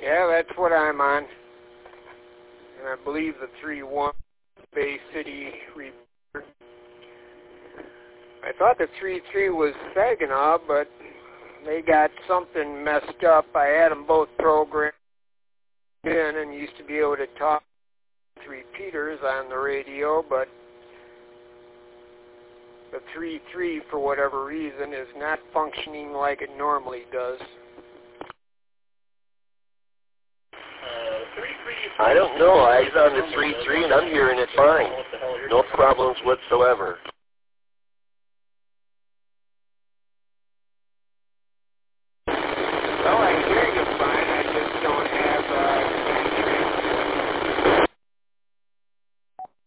Yeah, that's what I'm on. And I believe the 3-1 Bay City repeater. I thought the 3-3 was Saginaw, but they got something messed up. I had them both programmed in and used to be able to talk to repeaters on the radio, but the 3-3, for whatever reason, is not functioning like it normally does. I don't know. I was on the 3-3 and I'm hearing it fine. No problems whatsoever.